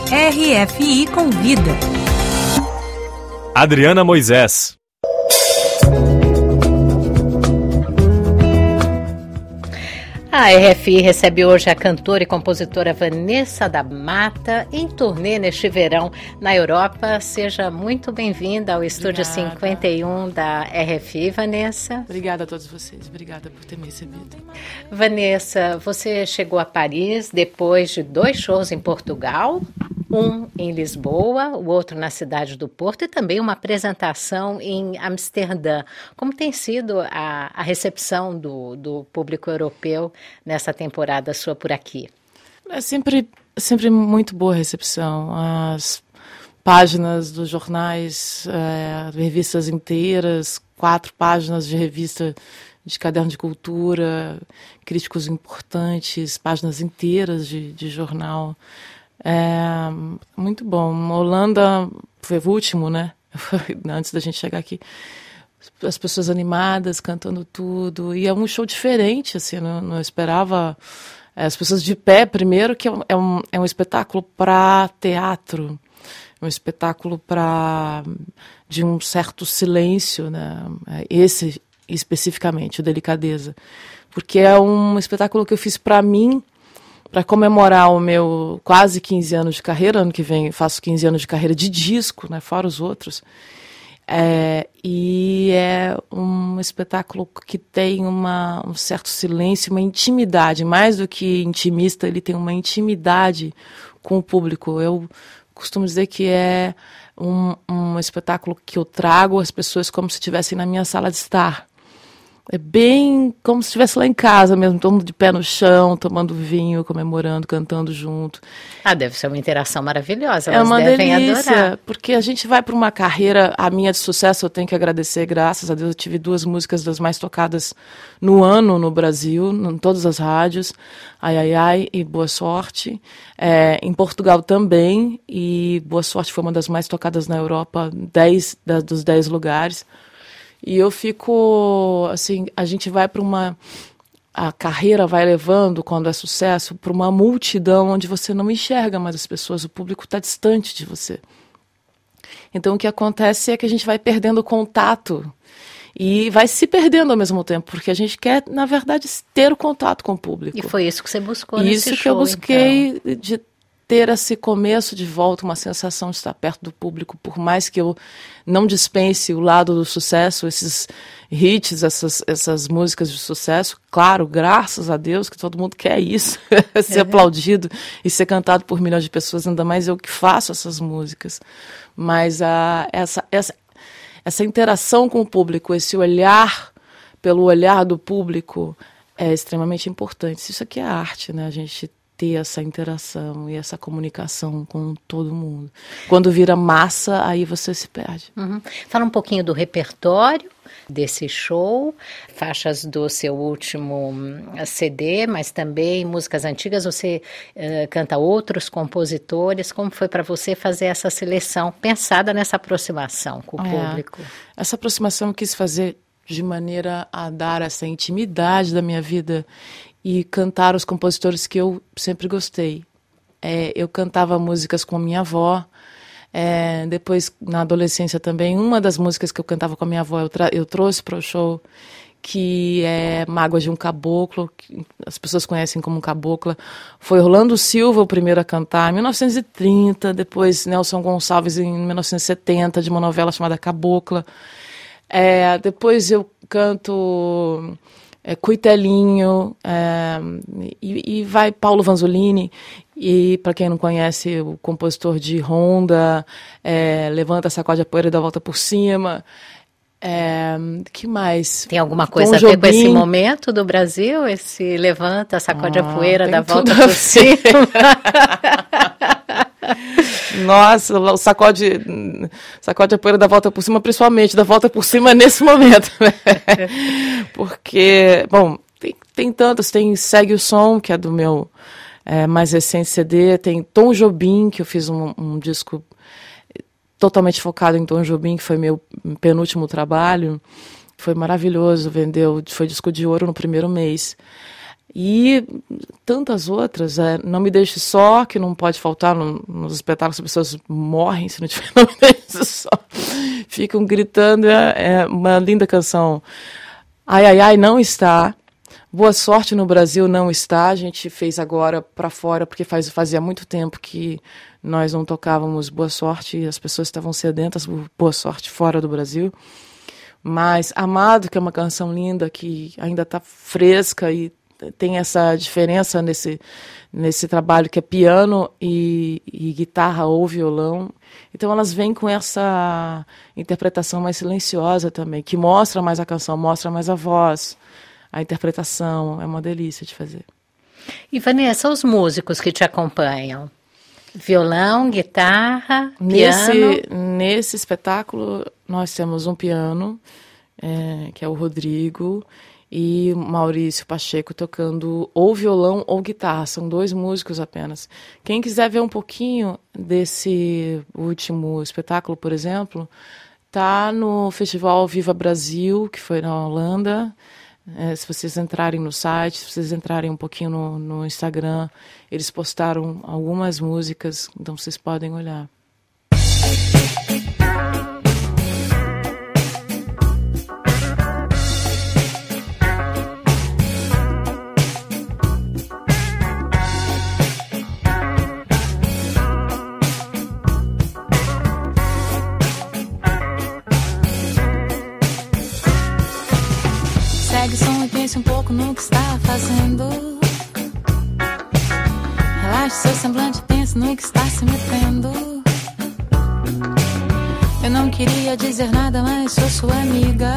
RFI Convida. Adriana Moisés. A RFI recebe hoje a cantora e compositora Vanessa da Mata em turnê neste verão na Europa. Seja muito bem-vinda ao Estúdio 51 da RFI, Vanessa. Obrigada a todos vocês, obrigada por ter me recebido. Vanessa, você chegou a Paris depois de 2 shows em Portugal, um em Lisboa, o outro na cidade do Porto e também uma apresentação em Amsterdã. Como tem sido a recepção do público europeu nessa temporada sua por aqui? É sempre muito boa a recepção. As páginas dos jornais, revistas inteiras, 4 páginas de revista de caderno de cultura, críticos importantes, páginas inteiras de jornal. Muito bom. Holanda foi o último, né? Antes da gente chegar aqui. As pessoas animadas, cantando tudo. E é um show diferente, assim, não esperava. As pessoas de pé, primeiro, que é um espetáculo para teatro. Um espetáculo de um certo silêncio, né? Esse, especificamente, o Delicadeza. Porque é um espetáculo que eu fiz para mim, para comemorar o meu quase 15 anos de carreira. Ano que vem faço 15 anos de carreira de disco, né, fora os outros. E é um espetáculo que tem um certo silêncio, uma intimidade. Mais do que intimista, ele tem uma intimidade com o público. Eu costumo dizer que é um espetáculo que eu trago as pessoas como se estivessem na minha sala de estar. É bem como se estivesse lá em casa mesmo, todo mundo de pé no chão, tomando vinho, comemorando, cantando junto. Deve ser uma interação maravilhosa, elas devem adorar. É uma delícia, porque a gente vai para uma carreira, a minha de sucesso, eu tenho que agradecer, graças a Deus, eu tive 2 músicas das mais tocadas no ano no Brasil, em todas as rádios, Ai, Ai, Ai e Boa Sorte. Em Portugal também, e Boa Sorte foi uma das mais tocadas na Europa, 10 dos 10 lugares. E eu fico, assim, a gente vai para a carreira vai levando, quando é sucesso, para uma multidão onde você não enxerga mais as pessoas, o público está distante de você. Então o que acontece é que a gente vai perdendo contato e vai se perdendo ao mesmo tempo, porque a gente quer, na verdade, ter o contato com o público. E foi isso que você buscou nesse show, isso que eu busquei, então, de ter esse começo de volta, uma sensação de estar perto do público, por mais que eu não dispense o lado do sucesso, esses hits, essas músicas de sucesso. Claro, graças a Deus que todo mundo quer isso, ser aplaudido e ser cantado por milhões de pessoas, ainda mais eu que faço essas músicas. Mas essa interação com o público, esse olhar pelo olhar do público é extremamente importante. Isso aqui é arte, né? A gente ter essa interação e essa comunicação com todo mundo. Quando vira massa, aí você se perde. Fala um pouquinho do repertório desse show, faixas do seu último CD, mas também músicas antigas. Você canta outros compositores. Como foi para você fazer essa seleção, pensada nessa aproximação com o público? Essa aproximação eu quis fazer de maneira a dar essa intimidade da minha vida e cantar os compositores que eu sempre gostei. Eu cantava músicas com a minha avó, depois, na adolescência também, uma das músicas que eu cantava com a minha avó, eu trouxe para o show, que é Mágoas de um Caboclo, que as pessoas conhecem como Cabocla. Foi Orlando Silva o primeiro a cantar, em 1930, depois Nelson Gonçalves em 1970, de uma novela chamada Cabocla. Depois eu canto Cuitelinho, e vai Paulo Vanzolini, e para quem não conhece, o compositor de Ronda, Levanta, Sacode a Poeira e Dá Volta por Cima. Que mais? Tem alguma coisa a ver com esse momento do Brasil? Esse Levanta, Sacode a Poeira, Dá Volta por Cima? Nossa, o sacode a poeira, dá volta por cima, principalmente dá volta por cima nesse momento, né? Porque, bom, tem tantos, tem Segue o Som, que é do meu mais recente CD, tem Tom Jobim, que eu fiz um disco totalmente focado em Tom Jobim, que foi meu penúltimo trabalho, foi maravilhoso, foi disco de ouro no primeiro mês. E tantas outras, Não Me Deixe Só, que não pode faltar nos espetáculos, as pessoas morrem se não tiver Não Me Deixe Só. Ficam gritando, é uma linda canção. Ai, ai, ai, não está. Boa Sorte no Brasil não está. A gente fez agora para fora, porque fazia muito tempo que nós não tocávamos Boa Sorte e as pessoas estavam sedentas por Boa Sorte fora do Brasil. Mas Amado, que é uma canção linda, que ainda está fresca e tem essa diferença nesse trabalho que é piano e guitarra ou violão. Então elas vêm com essa interpretação mais silenciosa também, que mostra mais a canção, mostra mais a voz, a interpretação. É uma delícia de fazer. E Vanessa, os músicos que te acompanham? Violão, guitarra, piano? Nesse espetáculo nós temos um piano, que é o Rodrigo, e Maurício Pacheco tocando ou violão ou guitarra. São 2 músicos apenas. Quem quiser ver um pouquinho desse último espetáculo, por exemplo, tá no Festival Viva Brasil, que foi na Holanda. Se vocês entrarem no site, se vocês entrarem um pouquinho no Instagram, eles postaram algumas músicas, então vocês podem olhar. Segue som e pense um pouco no que está fazendo. Relaxe seu semblante, pense no que está se metendo. Eu não queria dizer nada, mas sou sua amiga.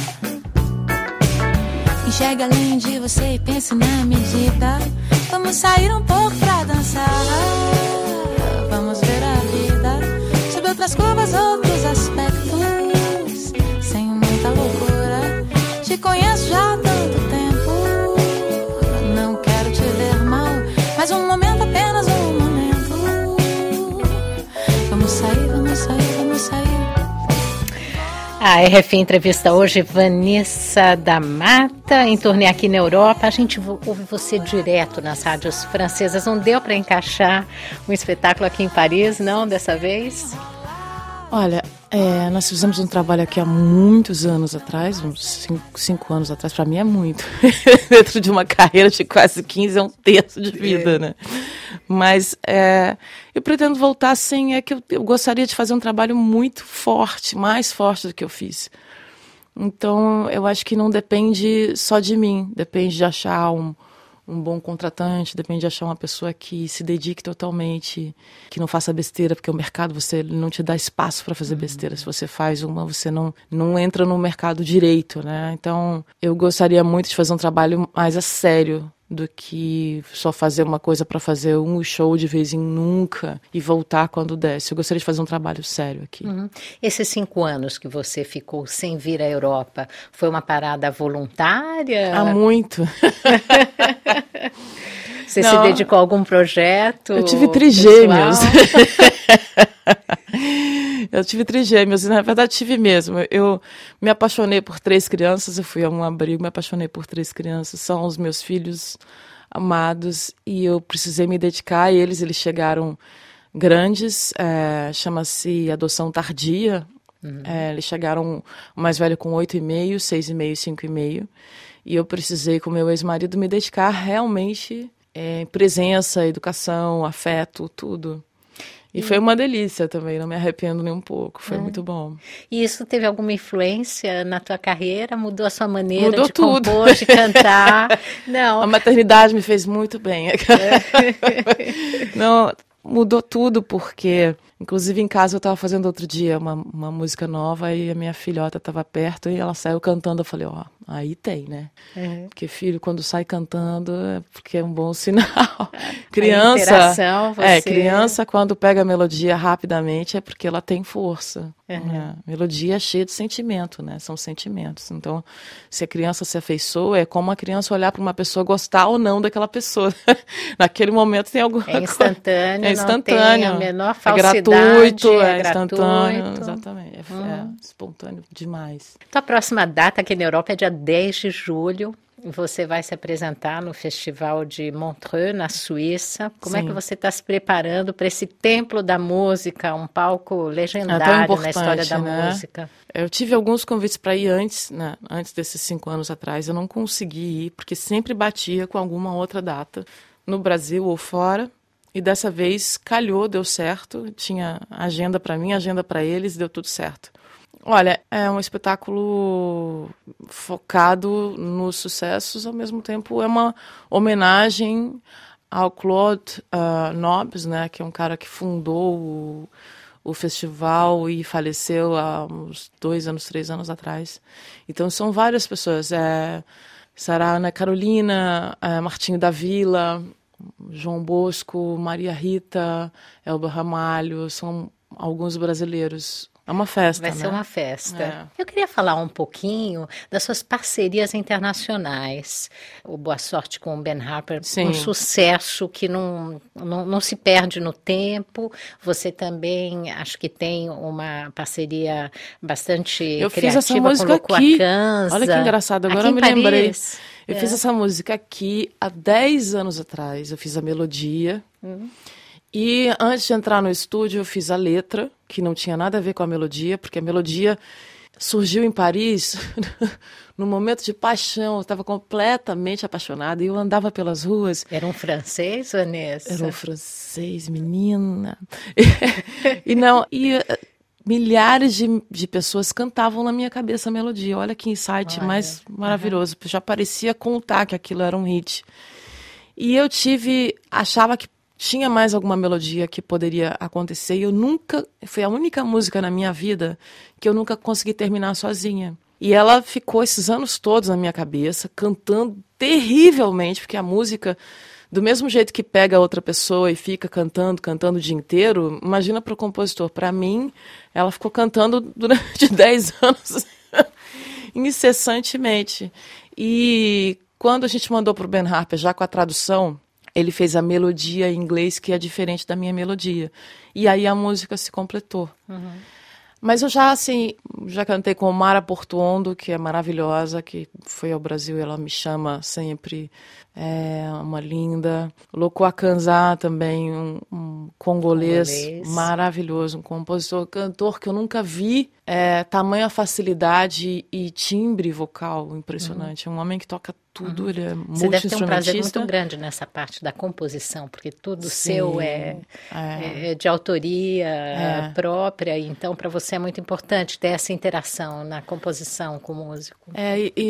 Enxergue além de você e pense na medida. Vamos sair um pouco pra dançar. Vamos ver a vida sob outras curvas, outros aspectos, sem muita loucura. Te conheço já há tanto tempo. Não quero te ver mal, mas um momento, apenas um momento. Vamos sair, vamos sair, vamos sair. A RFI entrevista hoje Vanessa da Mata, em turnê aqui na Europa. A gente ouve você direto nas rádios francesas. Não deu para encaixar um espetáculo aqui em Paris, não, dessa vez? Olha, nós fizemos um trabalho aqui há muitos anos atrás, uns 5 anos atrás. Para mim é muito. Dentro de uma carreira de quase 15, é um terço de vida, né? Mas eu pretendo voltar assim, que eu gostaria de fazer um trabalho muito forte, mais forte do que eu fiz. Então, eu acho que não depende só de mim, depende de achar um bom contratante, depende de achar uma pessoa que se dedique totalmente, que não faça besteira, porque o mercado você não te dá espaço para fazer besteira. Se você faz uma, você não entra no mercado direito, né? Então, eu gostaria muito de fazer um trabalho mais a sério do que só fazer uma coisa para fazer um show de vez em nunca e voltar quando desce. Eu gostaria de fazer um trabalho sério aqui. Uhum. Esses 5 anos que você ficou sem vir à Europa, foi uma parada voluntária? Há muito. Você se dedicou a algum projeto? Eu tive trigêmeos. Eu tive trigêmeos, e na verdade tive mesmo. Eu me apaixonei por 3 crianças, eu fui a um abrigo, me apaixonei por 3 crianças, são os meus filhos amados, e eu precisei me dedicar a eles. Eles chegaram grandes, chama-se adoção tardia. Eles chegaram, o mais velho com 8,5, 6,5 e 5,5, e eu precisei, com meu ex-marido, me dedicar realmente presença, educação, afeto, tudo. E foi uma delícia também, não me arrependo nem um pouco, foi muito bom. E isso teve alguma influência na tua carreira? Mudou a sua maneira Mudou de tudo. compor, de cantar? Não. A maternidade me fez muito bem. Não, mudou tudo, porque, inclusive em casa eu estava fazendo outro dia uma música nova e a minha filhota estava perto e ela saiu cantando. Eu falei, aí tem, né? Porque filho, quando sai cantando, é porque é um bom sinal. Criança, criança, quando pega a melodia rapidamente, é porque ela tem força. Melodia é cheia de sentimento, né? São sentimentos. Então, se a criança se afeiçoa, é como a criança olhar para uma pessoa, gostar ou não daquela pessoa. Naquele momento tem alguma coisa. É instantâneo, não tem a menor falsidade. gratuito, gratuito. Instantâneo, exatamente. É espontâneo demais. Então, a próxima data aqui na Europa é dia 10 de julho. Você vai se apresentar no Festival de Montreux, na Suíça. Como é que você está se preparando para esse templo da música, um palco legendário na história da música? Eu tive alguns convites para ir antes, né? Antes desses 5 anos atrás. Eu não consegui ir, porque sempre batia com alguma outra data, no Brasil ou fora. E dessa vez calhou, deu certo. Tinha agenda para mim, agenda para eles, deu tudo certo. Olha, é um espetáculo focado nos sucessos, ao mesmo tempo é uma homenagem ao Claude Nobs, né, que é um cara que fundou o festival e faleceu há uns 2 anos, 3 anos atrás. Então são várias pessoas, Sarah Ana Carolina, Martinho da Vila, João Bosco, Maria Rita, Elba Ramalho, são alguns brasileiros. É uma festa, Vai ser uma festa. Eu queria falar um pouquinho das suas parcerias internacionais. O Boa Sorte com o Ben Harper, um sucesso que não se perde no tempo. Você também, acho que tem uma parceria bastante criativa. Fiz essa música aqui. Olha que engraçado, agora eu me lembrei. Eu fiz essa música aqui há 10 anos atrás. Eu fiz a melodia. E antes de entrar no estúdio, eu fiz a letra, que não tinha nada a ver com a melodia, porque a melodia surgiu em Paris num momento de paixão. Eu estava completamente apaixonada e eu andava pelas ruas. Era um francês, Vanessa? Era um francês, menina. Milhares de pessoas cantavam na minha cabeça a melodia. Olha que insight mais maravilhoso. Já parecia contar que aquilo era um hit. E eu achava que tinha mais alguma melodia que poderia acontecer e foi a única música na minha vida que eu nunca consegui terminar sozinha. E ela ficou esses anos todos na minha cabeça, cantando terrivelmente, porque a música, do mesmo jeito que pega outra pessoa e fica cantando o dia inteiro, imagina para o compositor. Para mim, ela ficou cantando durante 10 anos, incessantemente. E quando a gente mandou para o Ben Harper, já com a tradução, ele fez a melodia em inglês, que é diferente da minha melodia. E aí a música se completou. Mas eu já cantei com Mara Portuondo, que é maravilhosa, que foi ao Brasil e ela me chama sempre. É uma linda. Loco Akanza também, um congolês maravilhoso, um compositor, cantor que eu nunca vi. Tamanha facilidade e timbre vocal impressionante. É um homem que toca tudo, ele é multi-instrumentista. Você deve ter um prazer muito grande nessa parte da composição, porque tudo seu é de autoria própria, então para você é muito importante ter essa interação na composição com o músico. E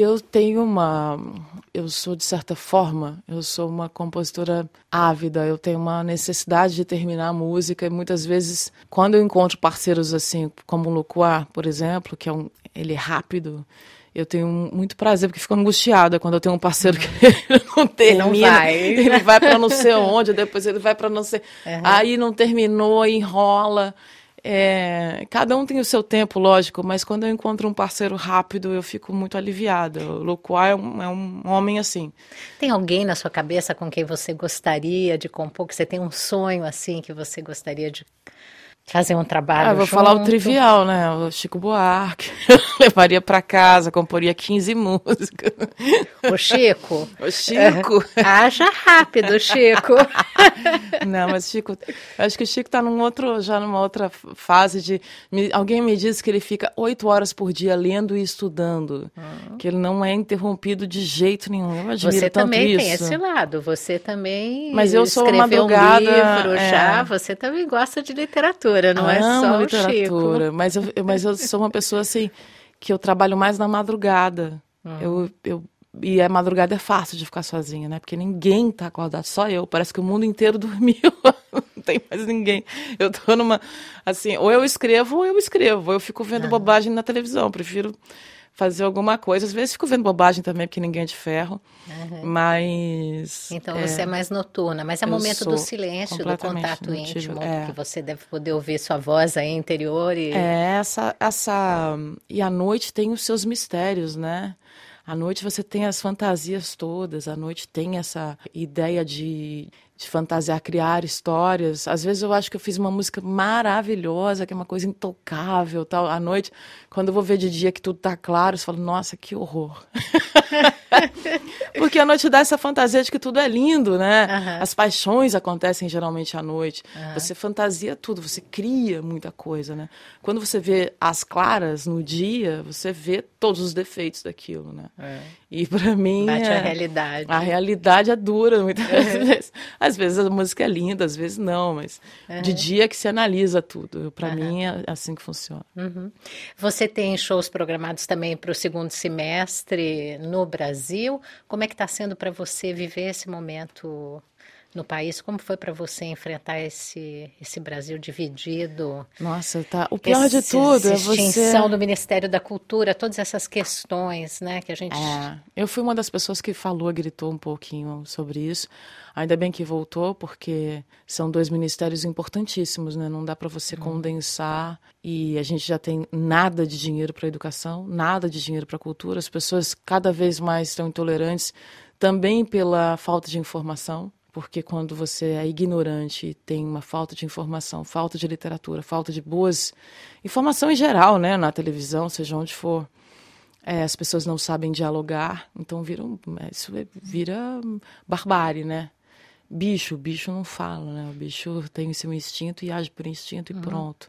eu sou, de certa forma, eu sou uma compositora ávida, eu tenho uma necessidade de terminar a música e muitas vezes, quando eu encontro parceiros assim, como o Locuá, por exemplo, que ele é rápido, eu tenho muito prazer, porque fico angustiada quando eu tenho um parceiro que não termina. Ele vai para não sei onde, depois ele vai para não sei... Aí não terminou, enrola. Cada um tem o seu tempo, lógico, mas quando eu encontro um parceiro rápido, eu fico muito aliviada. O Locuá é um homem assim. Tem alguém na sua cabeça com quem você gostaria de compor, que você tem um sonho assim, que você gostaria de fazer um trabalho vou junto? falar o trivial, né? O Chico Buarque. Eu levaria para casa, comporia 15 músicas. O Chico? O Chico. Haja rápido, Chico. Não, mas Chico, acho que o Chico está numa outra fase alguém me disse que ele fica 8 horas por dia lendo e estudando, que ele não é interrompido de jeito nenhum. Eu admiro você tanto também isso. Tem esse lado, você também mas eu sou escreveu madrugada, um livro já, você também gosta de literatura, não é só literatura, o Chico. Mas eu sou uma pessoa assim, que eu trabalho mais na madrugada. E a madrugada é fácil de ficar sozinha, né? Porque ninguém tá acordado, só eu. Parece que o mundo inteiro dormiu. Não tem mais ninguém. Eu tô assim, ou eu escrevo, ou eu fico vendo bobagem na televisão. Prefiro fazer alguma coisa. Às vezes fico vendo bobagem também, porque ninguém é de ferro. Mas... Então você é mais noturna, mas é momento do silêncio, do contato íntimo, que você deve poder ouvir sua voz aí interior. E E a noite tem os seus mistérios, né? À noite você tem as fantasias todas, à noite tem essa ideia de fantasiar, criar histórias. Às vezes eu acho que eu fiz uma música maravilhosa, que é uma coisa intocável, tal. À noite, quando eu vou ver de dia que tudo tá claro, eu falo, nossa, que horror. Porque a noite dá essa fantasia de que tudo é lindo, né? Uhum. As paixões acontecem geralmente à noite. Uhum. Você fantasia tudo, você cria muita coisa, né? Quando você vê as claras no dia, você vê todos os defeitos daquilo, né? E pra mim... Bate a realidade. A realidade é dura muitas vezes. Às vezes a música é linda, às vezes não, mas de dia que se analisa tudo. Pra mim é assim que funciona. Uhum. Você tem shows programados também para o segundo semestre no Brasil. Como é que está sendo para você viver esse momento no país? Como foi para você enfrentar esse Brasil dividido? Nossa, tá. O pior de tudo é você... extinção do Ministério da Cultura, todas essas questões, né, que a gente... Eu fui uma das pessoas que gritou um pouquinho sobre isso. Ainda bem que voltou, porque são 2 ministérios importantíssimos, né? Não dá para você condensar, e a gente já tem nada de dinheiro para a educação, nada de dinheiro para a cultura. As pessoas cada vez mais estão intolerantes, também pela falta de informação. Porque quando você é ignorante, tem uma falta de informação, falta de literatura, falta de boas... informação em geral, né? Na televisão, seja onde for. As pessoas não sabem dialogar, então isso vira barbárie, né? Bicho não fala, né? O bicho tem o seu instinto e age por instinto e pronto.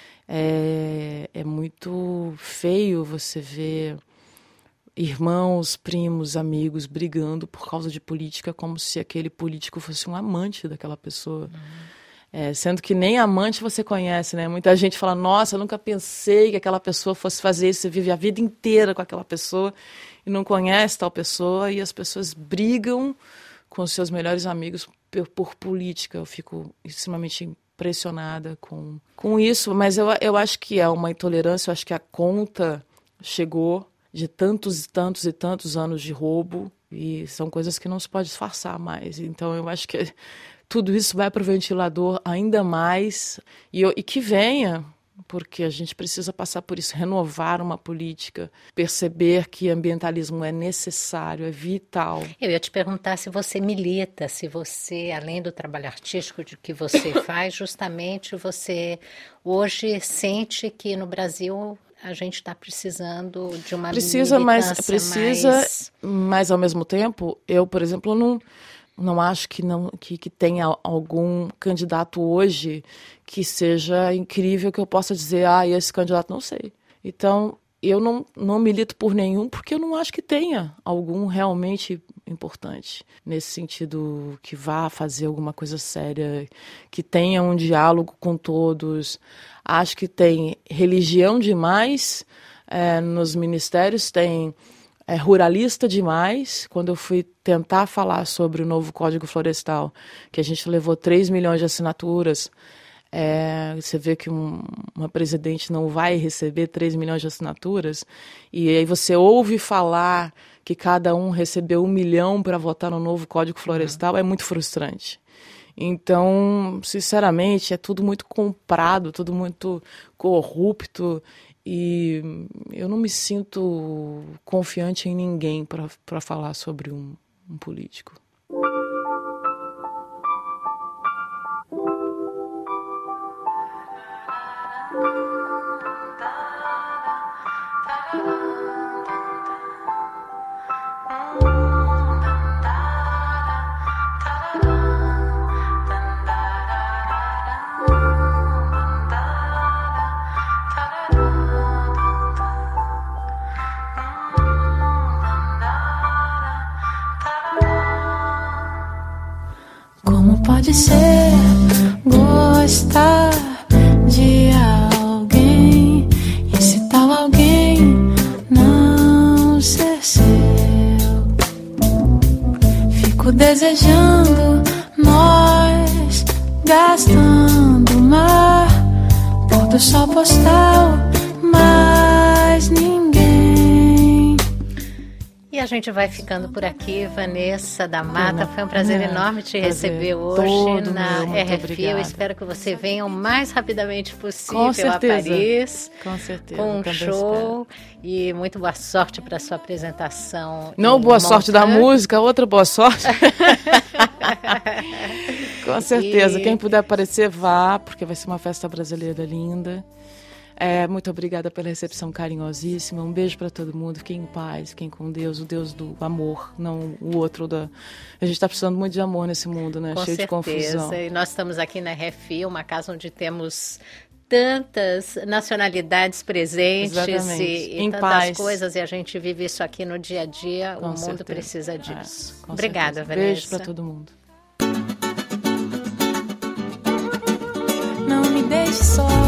É muito feio você ver... irmãos, primos, amigos brigando por causa de política, como se aquele político fosse um amante daquela pessoa. Sendo que nem amante você conhece, né? Muita gente fala, nossa, eu nunca pensei que aquela pessoa fosse fazer isso. Você vive a vida inteira com aquela pessoa e não conhece tal pessoa, e as pessoas brigam com os seus melhores amigos por política. Eu fico extremamente impressionada com isso, mas eu acho que é uma intolerância, eu acho que a conta chegou de tantos e tantos e tantos anos de roubo, e são coisas que não se pode disfarçar mais. Então eu acho que tudo isso vai para o ventilador ainda mais, e que venha, porque a gente precisa passar por isso, renovar uma política, perceber que ambientalismo é necessário, é vital. Eu ia te perguntar se você milita, se você, além do trabalho artístico que você faz, justamente você hoje sente que no Brasil... a gente está precisando de uma militância mas ao mesmo tempo, eu, por exemplo, não acho que tenha algum candidato hoje que seja incrível, que eu possa dizer, esse candidato não sei. Então, eu não milito por nenhum, porque eu não acho que tenha algum realmente importante, nesse sentido, que vá fazer alguma coisa séria, que tenha um diálogo com todos. Acho que tem religião demais nos ministérios, tem ruralista demais. Quando eu fui tentar falar sobre o novo Código Florestal, que a gente levou 3 milhões de assinaturas, você vê que uma presidente não vai receber 3 milhões de assinaturas, e aí você ouve falar que cada um recebeu 1 milhão para votar no novo Código Florestal, é muito frustrante. Então, sinceramente, é tudo muito comprado, tudo muito corrupto, e eu não me sinto confiante em ninguém para falar sobre um político. Pode ser gostar de alguém e esse tal alguém não ser seu. Fico desejando nós gastando mar, pôr do sol postal, mas ninguém. E a gente vai ficando por aqui, Vanessa da Mata. Foi um prazer enorme te receber hoje na RFI. Eu espero que você venha o mais rapidamente possível a Paris. Com certeza. Com um show. E muito boa sorte para a sua apresentação. Não boa sorte da música, outra boa sorte. Com certeza. Quem puder aparecer, vá, porque vai ser uma festa brasileira linda. Muito obrigada pela recepção carinhosíssima. Um beijo para todo mundo. Fiquem em paz, fiquem com Deus, o Deus do amor, não o outro da... A gente está precisando muito de amor nesse mundo, né? Com cheio certeza. De confusão. E nós estamos aqui na RFI, uma casa onde temos tantas nacionalidades presentes e tantas paz. Coisas, e a gente vive isso aqui no dia a dia. Com o mundo certeza. Precisa disso. Com Obrigada, certeza. Vanessa. Beijo para todo mundo. Não me deixe só.